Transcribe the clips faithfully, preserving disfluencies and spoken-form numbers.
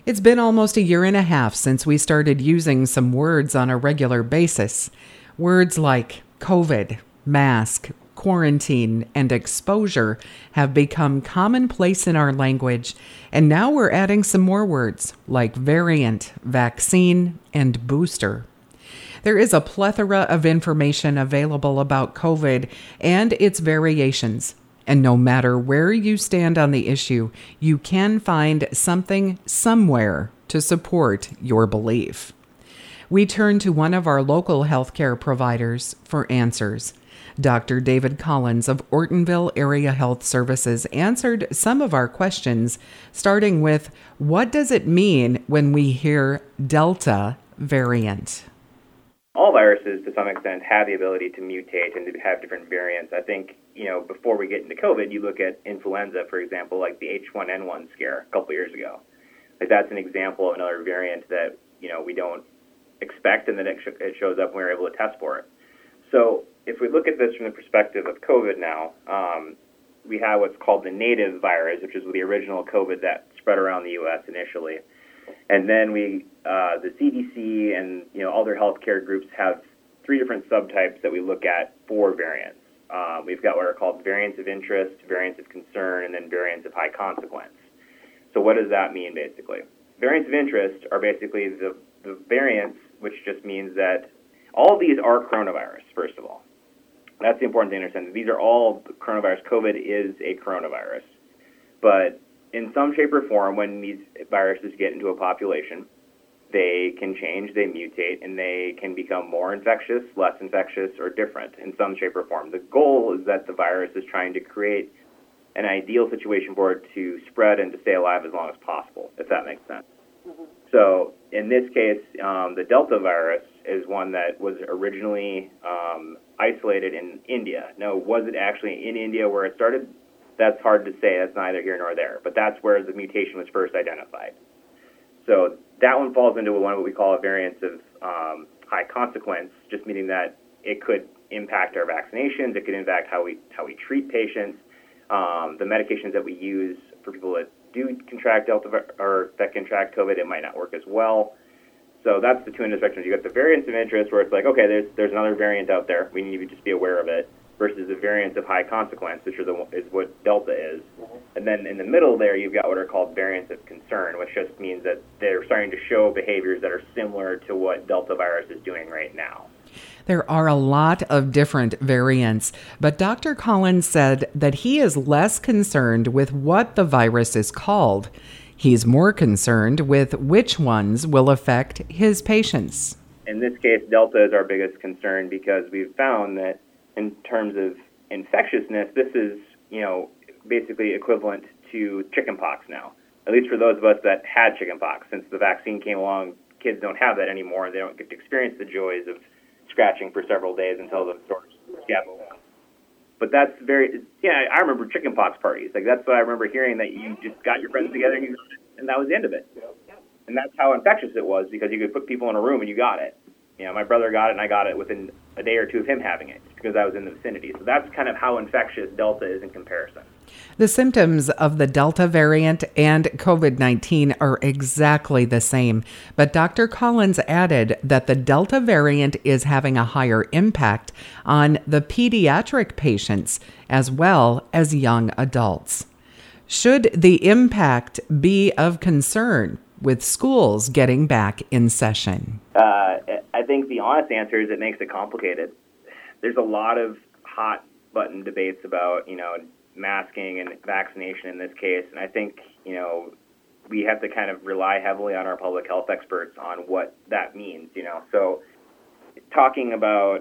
It's been almost a year and a half since we started using some words on a regular basis. Words like COVID, mask, quarantine, and exposure have become commonplace in our language, and now we're adding some more words like variant, vaccine, and booster. There is a plethora of information available about COVID and its variations. And no matter where you stand on the issue, you can find something somewhere to support your belief. We turn to one of our local healthcare providers for answers. Doctor David Collins of Ortonville Area Health Services answered some of our questions, starting with, what does it mean when we hear Delta variant? All viruses, to some extent, have the ability to mutate and to have different variants. I think, you know, before we get into COVID, you look at influenza, for example, like the H one N one scare a couple years ago. Like that's an example of another variant that, you know, we don't expect, and then it, sh- it shows up when we're able to test for it. So if we look at this from the perspective of COVID now, um, we have what's called the native virus, which is the original COVID that spread around the U S initially. And then we, uh, the C D C and you know other healthcare groups have three different subtypes that we look at for variants. Um, we've got what are called variants of interest, variants of concern, and then variants of high consequence. So what does that mean, basically? Variants of interest are basically the, the variants, which just means that all of these are coronavirus, first of all. That's the important thing to understand. These are all coronavirus. COVID is a coronavirus. But in some shape or form, when these viruses get into a population, they can change, they mutate, and they can become more infectious, less infectious, or different in some shape or form. The goal is that the virus is trying to create an ideal situation for it to spread and to stay alive as long as possible, if that makes sense. Mm-hmm. So in this case, um, the Delta virus is one that was originally um, isolated in India. Now, was it actually in India where it started? That's hard to say. That's neither here nor there. But that's where the mutation was first identified. So that one falls into one of what we call a variant of um, high consequence, just meaning that it could impact our vaccinations. It could impact how we how we treat patients. Um, the medications that we use for people that do contract Delta or that contract COVID, it might not work as well. So that's the two end of the spectrum. You got the variants of interest where it's like, okay, there's there's another variant out there. We need to just be aware of it. Versus the variants of high consequence, which are the, is what Delta is. Mm-hmm. And then in the middle there, you've got what are called variants of concern, which just means that they're starting to show behaviors that are similar to what Delta virus is doing right now. There are a lot of different variants, but Doctor Collins said that he is less concerned with what the virus is called. He's more concerned with which ones will affect his patients. In this case, Delta is our biggest concern because we've found that in terms of infectiousness, this is, you know, basically equivalent to chickenpox now, at least for those of us that had chickenpox. Since the vaccine came along, kids don't have that anymore. They don't get to experience the joys of scratching for several days until the sort of scab opens. But that's very, yeah, I remember chickenpox parties. Like, that's what I remember hearing, that you just got your friends together and, you, and that was the end of it. And that's how infectious it was, because you could put people in a room and you got it. You know, my brother got it, and I got it within a day or two of him having it, because I was in the vicinity. So that's kind of how infectious Delta is in comparison. The symptoms of the Delta variant and COVID nineteen are exactly the same, but Doctor Collins added that the Delta variant is having a higher impact on the pediatric patients as well as young adults. Should the impact be of concern with schools getting back in session? Uh, I think the honest answer is it makes it complicated. There's a lot of hot button debates about, you know, masking and vaccination in this case, and I think, you know, we have to kind of rely heavily on our public health experts on what that means, you know. So talking about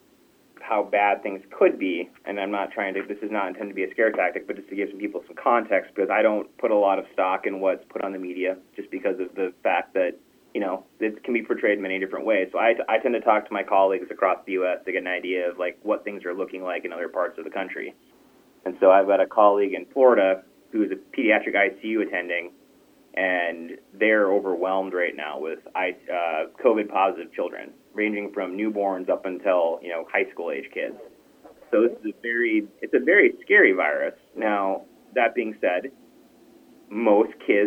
how bad things could be, and I'm not trying to, this is not intended to be a scare tactic, but just to give some people some context, because I don't put a lot of stock in what's put on the media, just because of the fact that, you know, it can be portrayed in many different ways. So I, I tend to talk to my colleagues across the U S to get an idea of, like, what things are looking like in other parts of the country. And so I've got a colleague in Florida who is a pediatric I C U attending, and they're overwhelmed right now with uh, COVID-positive children, ranging from newborns up until, you know, high school age kids. So this is a very, it's a very scary virus. Now, that being said, most kids,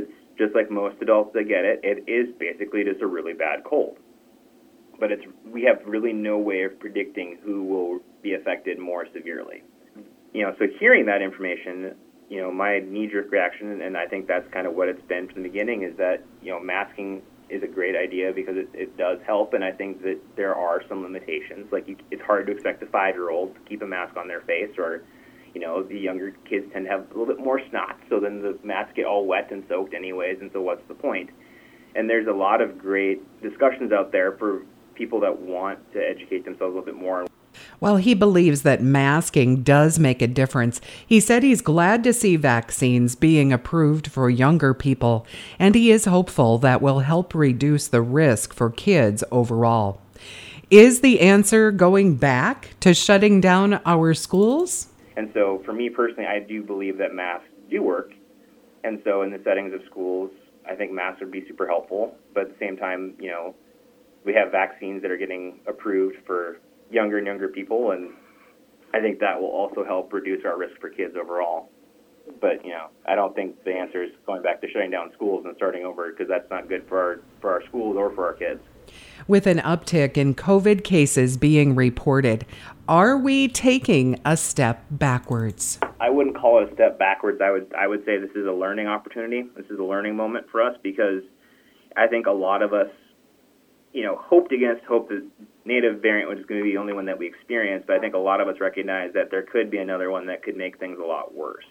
just like most adults that get it, it is basically just a really bad cold. But it's we have really no way of predicting who will be affected more severely. You know, so hearing that information, you know, my knee-jerk reaction, and I think that's kind of what it's been from the beginning, is that, you know, masking is a great idea because it, it does help, and I think that there are some limitations. Like, you, it's hard to expect a five-year-old to keep a mask on their face, or, you know, the younger kids tend to have a little bit more snot, so then the masks get all wet and soaked anyways, and so what's the point? And there's a lot of great discussions out there for people that want to educate themselves a little bit more. Well, he believes that masking does make a difference. He said he's glad to see vaccines being approved for younger people, and he is hopeful that will help reduce the risk for kids overall. Is the answer going back to shutting down our schools? And so for me personally, I do believe that masks do work. And so in the settings of schools, I think masks would be super helpful. But at the same time, you know, we have vaccines that are getting approved for younger and younger people, and I think that will also help reduce our risk for kids overall. But, you know, I don't think the answer is going back to shutting down schools and starting over, because that's not good for our for our schools or for our kids. With an uptick in COVID cases being reported, are we taking a step backwards? I wouldn't call it a step backwards. I would I would say this is a learning opportunity. This is a learning moment for us, because I think a lot of us, you know, hoped against hope that native variant was going to be the only one that we experienced, but I think a lot of us recognize that there could be another one that could make things a lot worse.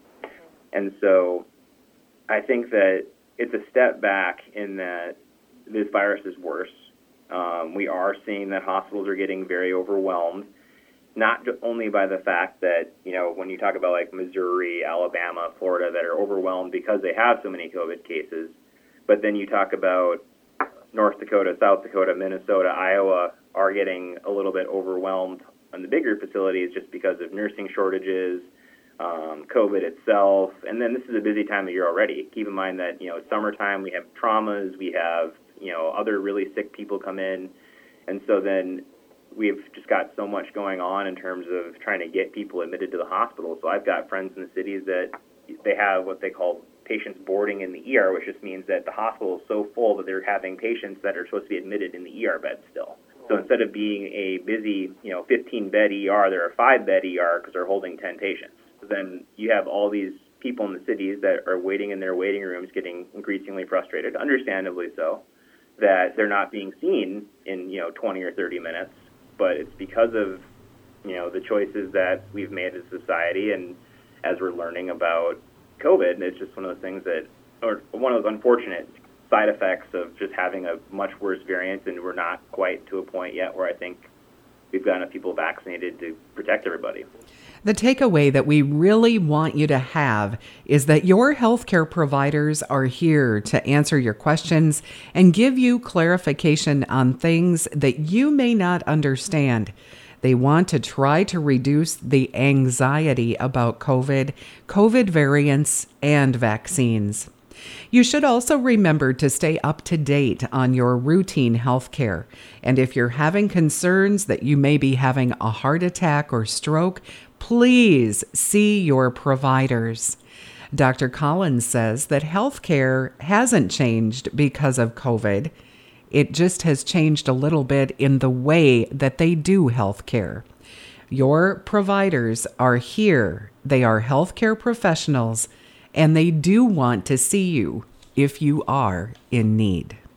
And so I think that it's a step back in that this virus is worse. Um, we are seeing that hospitals are getting very overwhelmed, not only by the fact that, you know, when you talk about like Missouri, Alabama, Florida that are overwhelmed because they have so many COVID cases, but then you talk about North Dakota, South Dakota, Minnesota, Iowa are getting a little bit overwhelmed on the bigger facilities just because of nursing shortages, um, COVID itself, and then this is a busy time of year already. Keep in mind that, you know, it's summertime, we have traumas, we have, you know, other really sick people come in, and so then we've just got so much going on in terms of trying to get people admitted to the hospital. So I've got friends in the cities that they have what they call patients boarding in the E R, which just means that the hospital is so full that they're having patients that are supposed to be admitted in the E R bed still. So instead of being a busy, you know, fifteen-bed E R, they're a five-bed E R because they're holding ten patients. So then you have all these people in the cities that are waiting in their waiting rooms getting increasingly frustrated, understandably so, that they're not being seen in, you know, twenty or thirty minutes. But it's because of, you know, the choices that we've made as a society, and as we're learning about COVID, it's just one of those things that, or one of those unfortunate side effects of just having a much worse variant, and we're not quite to a point yet where I think we've got enough people vaccinated to protect everybody. The takeaway that we really want you to have is that your healthcare providers are here to answer your questions and give you clarification on things that you may not understand. They want to try to reduce the anxiety about COVID, COVID variants, and vaccines. You should also remember to stay up to date on your routine health care. And if you're having concerns that you may be having a heart attack or stroke, please see your providers. Doctor Collins says that healthcare hasn't changed because of COVID. It just has changed a little bit in the way that they do healthcare. Your providers are here. They are healthcare professionals, and they do want to see you if you are in need.